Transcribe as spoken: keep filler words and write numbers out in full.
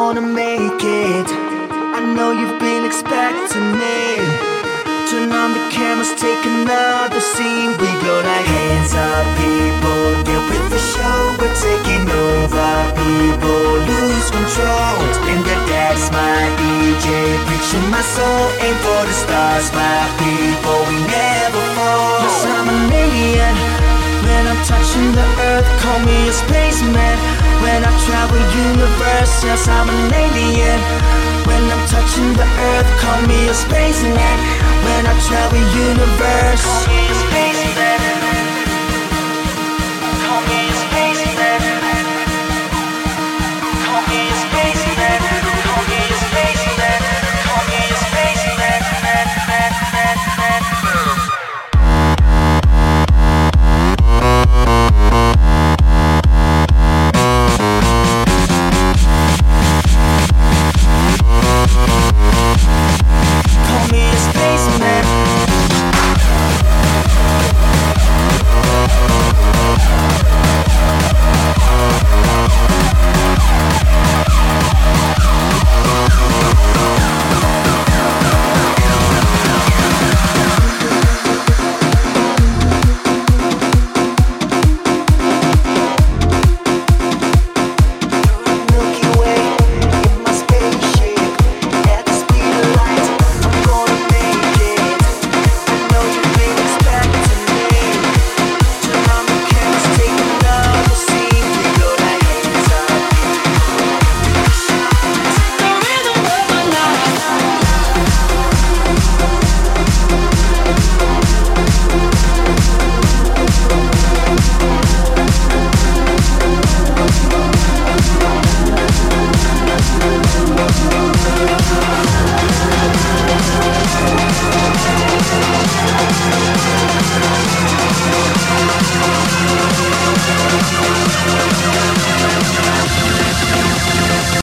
gonna make it. I know you've been expecting me. Turn on the cameras, take another scene. We go like hands up, people. Get with the show, we're taking over. People lose control. And that that's my D J. Preaching my soul, aim for the stars. My people, we never fall. Yes, I'm an alien. When I'm touching the earth, call me a spaceman. When I travel universe, yes, I'm an alien. When I'm touching the earth, call me a spaceman. When I travel universe, call me a spaceman.